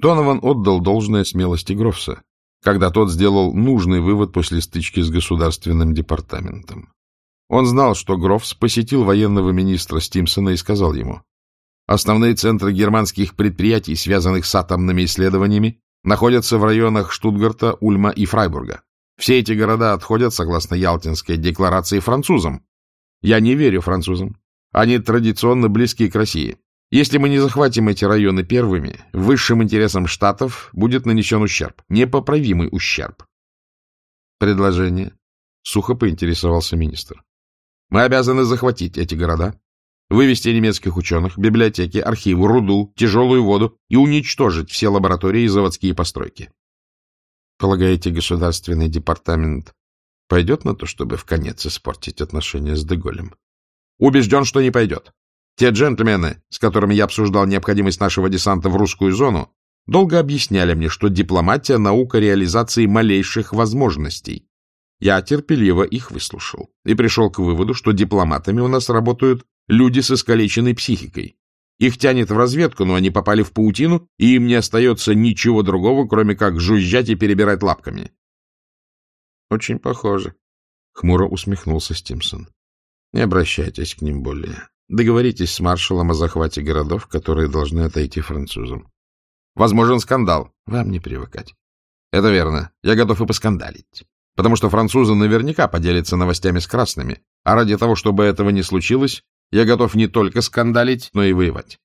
Донован отдал должное смелости Грофса, когда тот сделал нужный вывод после стычки с государственным департаментом. Он знал, что Грофс посетил военного министра Стимсона и сказал ему: «Основные центры германских предприятий, связанных с атомными исследованиями, находятся в районах Штутгарта, Ульма и Фрайбурга. Все эти города отходят, согласно Ялтинской декларации, французам. Я не верю французам. Они традиционно близки к России. Если мы не захватим эти районы первыми, высшим интересам Штатов будет нанесен ущерб, непоправимый ущерб». «Предложение?» — сухо поинтересовался министр. «Мы обязаны захватить эти города, вывести немецких ученых, библиотеки, архивы, руду, тяжелую воду и уничтожить все лаборатории и заводские постройки». «Полагаете, государственный департамент пойдет на то, чтобы вконец испортить отношения с Де-Голлем?» «Убежден, что не пойдет. Те джентльмены, с которыми я обсуждал необходимость нашего десанта в русскую зону, долго объясняли мне, что дипломатия — наука реализации малейших возможностей. Я терпеливо их выслушал и пришел к выводу, что дипломатами у нас работают люди с искалеченной психикой. Их тянет в разведку, но они попали в паутину, и им не остается ничего другого, кроме как жужжать и перебирать лапками». «Очень похоже», — хмуро усмехнулся Стимсон. «Не обращайтесь к ним более. Договоритесь с маршалом о захвате городов, которые должны отойти французам. Возможен скандал. Вам не привыкать». «Это верно. Я готов и поскандалить. Потому что французы наверняка поделятся новостями с красными, а ради того, чтобы этого не случилось, я готов не только скандалить, но и воевать».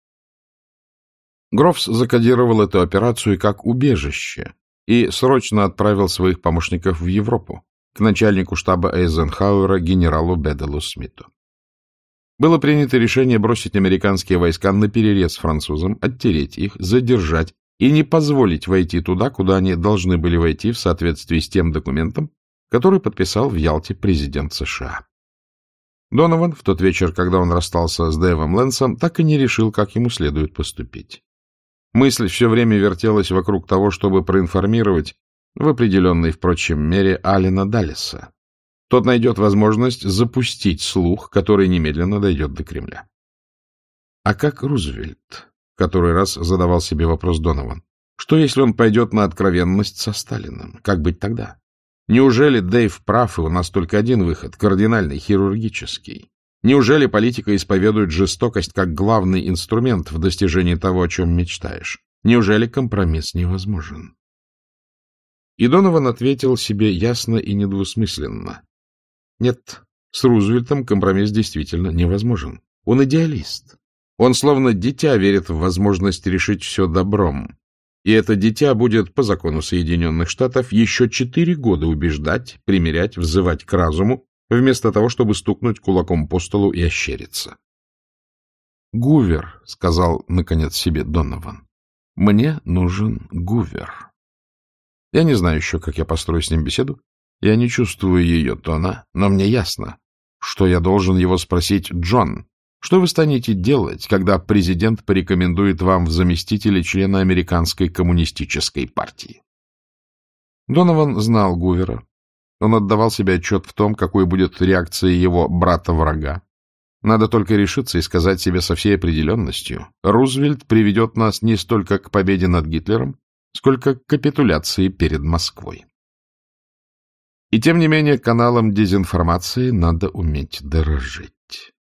Грофс закодировал эту операцию как убежище и срочно отправил своих помощников в Европу, к начальнику штаба Эйзенхауэра генералу Беделу Смиту. Было принято решение бросить американские войска наперерез французам, оттереть их, задержать и не позволить войти туда, куда они должны были войти в соответствии с тем документом, который подписал в Ялте президент США. Донован в тот вечер, когда он расстался с Дэйвом Лэнсом, так и не решил, как ему следует поступить. Мысль все время вертелась вокруг того, чтобы проинформировать, в определенной, впрочем, мере, Аллена Даллеса. Тот найдет возможность запустить слух, который немедленно дойдет до Кремля. А как Рузвельт? Который раз задавал себе вопрос Донован. Что, если он пойдет на откровенность со Сталиным? Как быть тогда? Неужели Дэйв прав, и у нас только один выход, кардинальный, хирургический? Неужели политика исповедует жестокость как главный инструмент в достижении того, о чем мечтаешь? Неужели компромисс невозможен? И Донован ответил себе ясно и недвусмысленно. Нет, с Рузвельтом компромисс действительно невозможен. Он идеалист. Он словно дитя верит в возможность решить все добром. И это дитя будет, по закону Соединенных Штатов, еще 4 года убеждать, примирять, взывать к разуму, вместо того, чтобы стукнуть кулаком по столу и ощериться. «Гувер», — сказал, наконец, себе Донован, — «мне нужен Гувер». Я не знаю еще, как я построю с ним беседу, я не чувствую ее тона, но мне ясно, что я должен его спросить: «Джон, что вы станете делать, когда президент порекомендует вам в заместители члена Американской коммунистической партии?» Донован знал Гувера. Он отдавал себе отчет в том, какой будет реакция его брата-врага. Надо только решиться и сказать себе со всей определенностью: Рузвельт приведет нас не столько к победе над Гитлером, сколько к капитуляции перед Москвой. И тем не менее каналам дезинформации надо уметь дорожить.